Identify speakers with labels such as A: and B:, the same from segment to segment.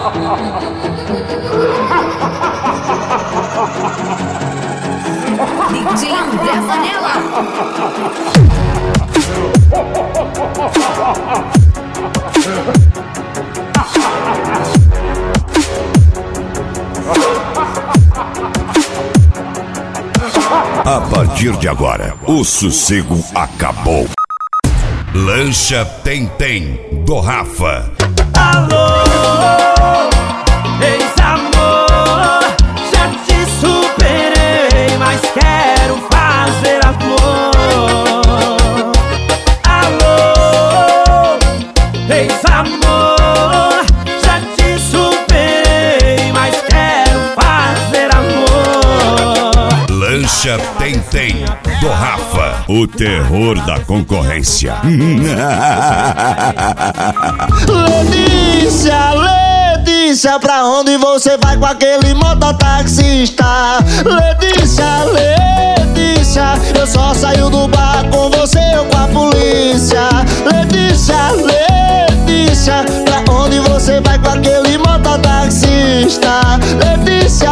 A: DJ André Zanella.
B: A partir de agora, o sossego acabou. Lancha Tem do Rafa.
C: Alô, ex-amor, já te superei, mas quero fazer amor. Alô, ex-amor, já te superei, mas quero fazer amor.
B: Lancha Tem do Rafa, o terror da concorrência.
D: Letícia, pra onde você vai com aquele mototaxista? Letícia, eu só saio do bar com você ou com a polícia. Letícia, pra onde você vai com aquele mototaxista? Letícia.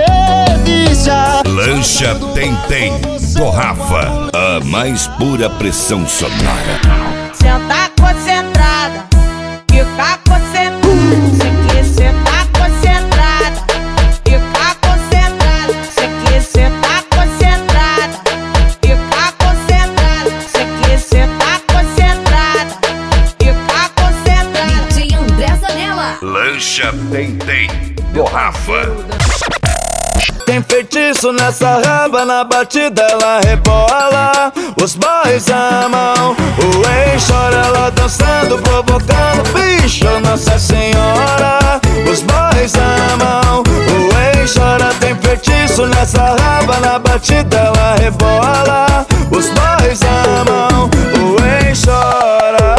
B: Lancha Tem do Rafa, a mais pura pressão sonora.
E: Senta concentrada, fica concentrada. Cê que cê tá concentrada, fica concentrada. Cê que cê tá concentrada, fica concentrada. Cê que cê tá concentrada, fica concentrada.
A: DJ André Zanella.
B: Lancha Tem do Rafa.
C: Tem feitiço nessa raba, na batida ela rebola. Os boys amam, o ex chora, ela dançando, provocando, bicho, Nossa Senhora. Os boys amam, o ex chora. Tem feitiço nessa raba, na batida ela rebola. Os boys amam, o ex chora.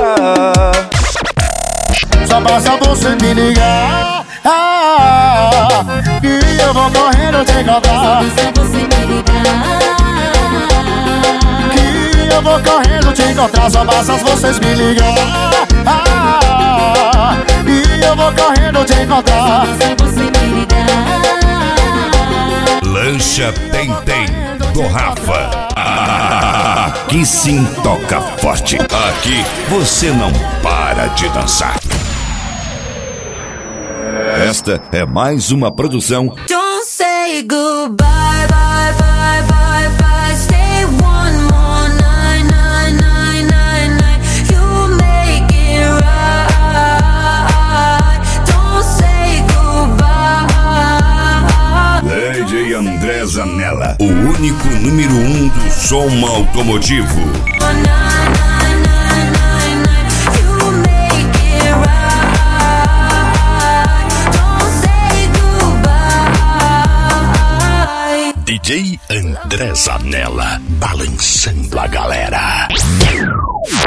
D: Só basta você me ligar, e eu vou correndo te encontrar.
A: Só você me ligar.
D: Que eu vou correndo te encontrar. Só basta vocês me ligar, e eu vou correndo te encontrar.
A: Só você me ligar.
B: Lancha Tem do Rafa. Aqui sim toca forte. Aqui você não para de dançar. Esta é mais uma produção.
A: Don't say goodbye, bye, bye, bye, bye. Stay one more night, night, night, night, night. You make it right. Don't say goodbye.
B: DJ André Zanella, o único número 1 do som automotivo.
A: Night, night, night, night, night. You make it right. Don't say goodbye.
B: DJ André Zanella, balançando a galera.